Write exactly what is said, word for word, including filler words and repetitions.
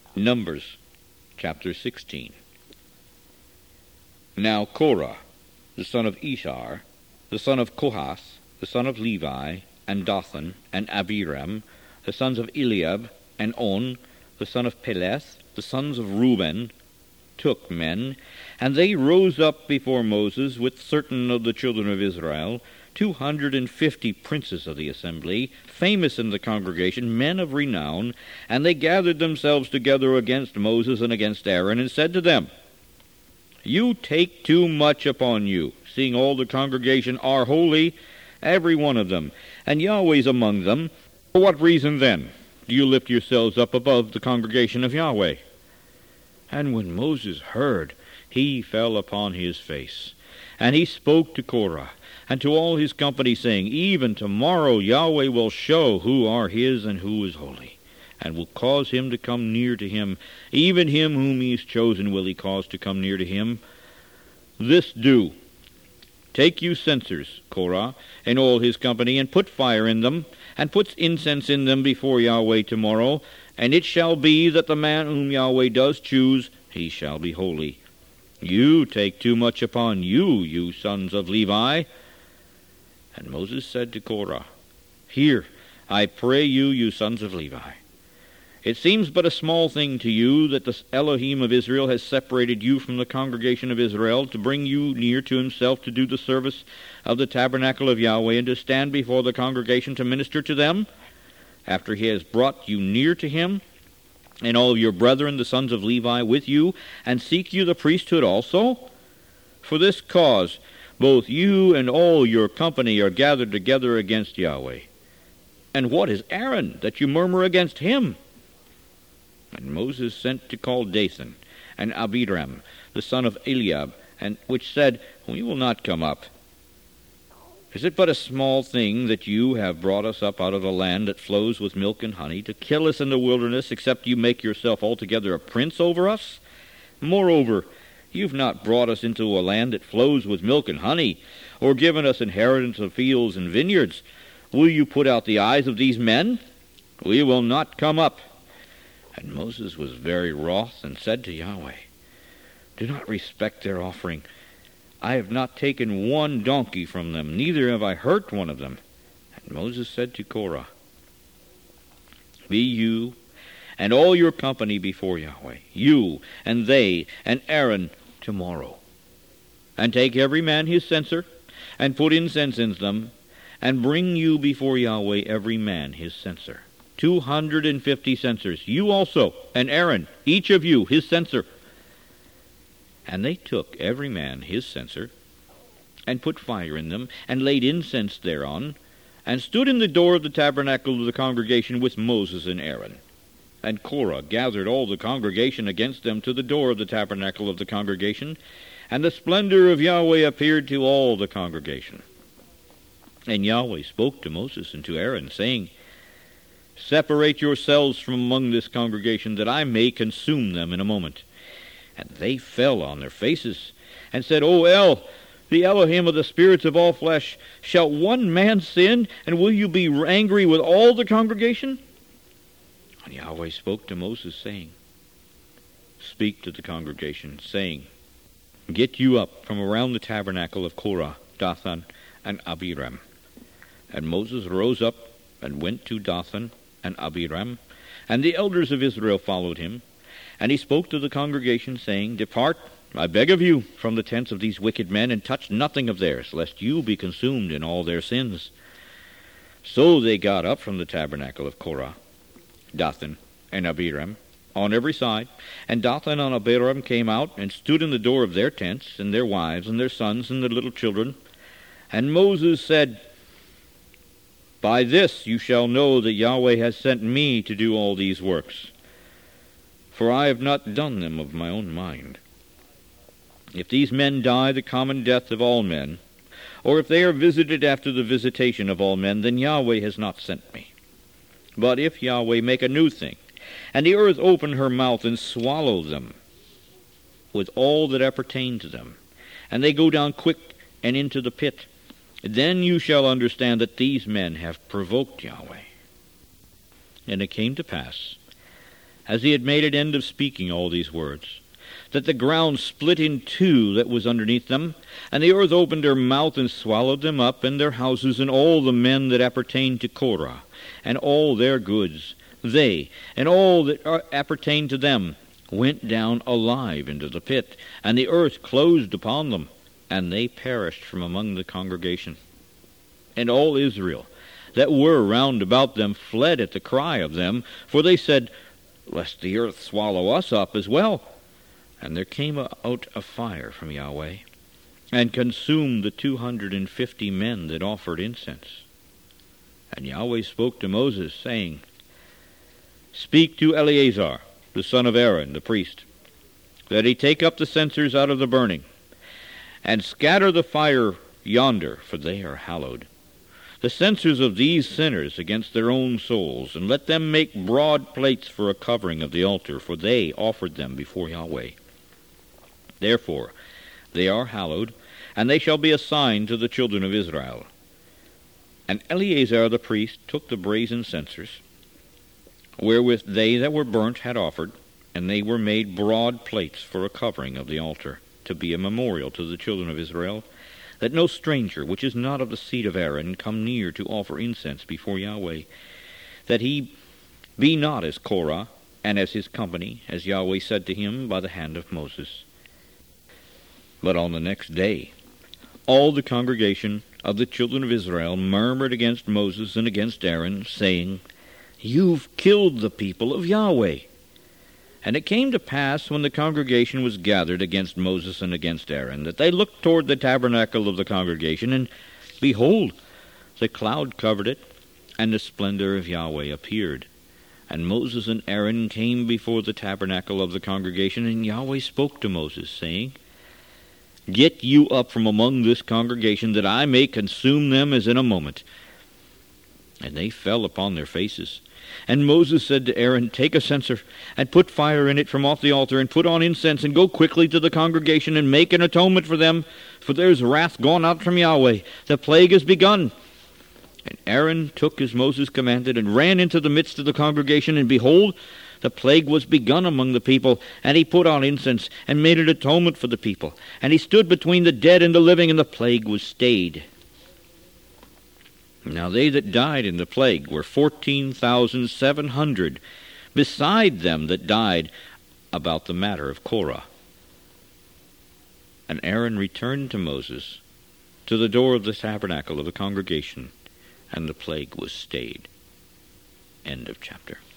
Numbers chapter sixteen. Now Korah, the son of Ishar, the son of Kohath, the son of Levi, and Dathan, and Abiram, the sons of Eliab, and On, the son of Peleth, the sons of Reuben, took men, and they rose up before Moses with certain of the children of Israel, two hundred and fifty princes of the assembly, famous in the congregation, men of renown, and they gathered themselves together against Moses and against Aaron, and said to them, You take too much upon you, seeing all the congregation are holy, every one of them, and Yahweh's among them. For what reason then do you lift yourselves up above the congregation of Yahweh? And when Moses heard, he fell upon his face. And he spoke to Korah, and to all his company, saying, Even tomorrow Yahweh will show who are his and who is holy, and will cause him to come near to him. Even him whom he has chosen will he cause to come near to him. This do. Take you censers, Korah, and all his company, and put fire in them, and put incense in them before Yahweh tomorrow. And it shall be that the man whom Yahweh does choose, he shall be holy. You take too much upon you, you sons of Levi. And Moses said to Korah, Hear, I pray you, you sons of Levi. It seems but a small thing to you that the Elohim of Israel has separated you from the congregation of Israel to bring you near to himself to do the service of the tabernacle of Yahweh and to stand before the congregation to minister to them, after he has brought you near to him, and all of your brethren, the sons of Levi, with you, and seek you the priesthood also? For this cause both you and all your company are gathered together against Yahweh. And what is Aaron, that you murmur against him? And Moses sent to call Dathan, and Abiram, the son of Eliab, and which said, We will not come up. Is it but a small thing that you have brought us up out of a land that flows with milk and honey, to kill us in the wilderness, except you make yourself altogether a prince over us? Moreover, you've not brought us into a land that flows with milk and honey, or given us inheritance of fields and vineyards. Will you put out the eyes of these men? We will not come up. And Moses was very wroth, and said to Yahweh, Do not respect their offering. I have not taken one donkey from them, neither have I hurt one of them. And Moses said to Korah, Be you and all your company before Yahweh, you and they and Aaron tomorrow. And take every man his censer, and put incense in them, and bring you before Yahweh every man his censer. Two hundred and fifty censers, you also, and Aaron, each of you his censer. And they took every man his censer, and put fire in them, and laid incense thereon, and stood in the door of the tabernacle of the congregation with Moses and Aaron. And Korah gathered all the congregation against them to the door of the tabernacle of the congregation, and the splendor of Yahweh appeared to all the congregation. And Yahweh spoke to Moses and to Aaron, saying, Separate yourselves from among this congregation, that I may consume them in a moment. And they fell on their faces, and said, O El, the Elohim of the spirits of all flesh, shall one man sin, and will you be angry with all the congregation? And Yahweh spoke to Moses, saying, Speak to the congregation, saying, Get you up from around the tabernacle of Korah, Dathan, and Abiram. And Moses rose up and went to Dathan and Abiram, and the elders of Israel followed him. And he spoke to the congregation, saying, Depart, I beg of you, from the tents of these wicked men, and touch nothing of theirs, lest you be consumed in all their sins. So they got up from the tabernacle of Korah, Dathan, and Abiram, on every side. And Dathan and Abiram came out, and stood in the door of their tents, and their wives, and their sons, and their little children. And Moses said, By this you shall know that Yahweh has sent me to do all these works. For I have not done them of my own mind. If these men die the common death of all men, or if they are visited after the visitation of all men, then Yahweh has not sent me. But if Yahweh make a new thing, and the earth open her mouth and swallow them, with all that appertain to them, and they go down quick and into the pit, then you shall understand that these men have provoked Yahweh. And it came to pass, as he had made an end of speaking all these words, that the ground split in two that was underneath them, and the earth opened her mouth and swallowed them up, and their houses, and all the men that appertained to Korah, and all their goods. They, and all that appertained to them, went down alive into the pit, and the earth closed upon them, and they perished from among the congregation. And all Israel that were round about them fled at the cry of them, for they said, Lest the earth swallow us up as well. And there came out a fire from Yahweh, and consumed the two hundred and fifty men that offered incense. And Yahweh spoke to Moses, saying, Speak to Eleazar, the son of Aaron, the priest, that he take up the censers out of the burning, and scatter the fire yonder, for they are hallowed, the censers of these sinners against their own souls, and let them make broad plates for a covering of the altar, for they offered them before Yahweh. Therefore they are hallowed, and they shall be a sign to the children of Israel. And Eleazar the priest took the brazen censers, wherewith they that were burnt had offered, and they were made broad plates for a covering of the altar, to be a memorial to the children of Israel, that no stranger which is not of the seed of Aaron come near to offer incense before Yahweh, that he be not as Korah, and as his company, as Yahweh said to him by the hand of Moses. But on the next day all the congregation of the children of Israel murmured against Moses and against Aaron, saying, You've killed the people of Yahweh. And it came to pass, when the congregation was gathered against Moses and against Aaron, that they looked toward the tabernacle of the congregation, and behold, the cloud covered it, and the splendor of Yahweh appeared. And Moses and Aaron came before the tabernacle of the congregation, and Yahweh spoke to Moses, saying, Get you up from among this congregation, that I may consume them as in a moment. And they fell upon their faces. And Moses said to Aaron, Take a censer, and put fire in it from off the altar, and put on incense, and go quickly to the congregation, and make an atonement for them, for there is wrath gone out from Yahweh. The plague is begun. And Aaron took as Moses commanded, and ran into the midst of the congregation, and behold, the plague was begun among the people. And he put on incense, and made an atonement for the people. And he stood between the dead and the living, and the plague was stayed. Now they that died in the plague were fourteen thousand seven hundred, beside them that died about the matter of Korah. And Aaron returned to Moses to the door of the tabernacle of the congregation, and the plague was stayed. End of chapter.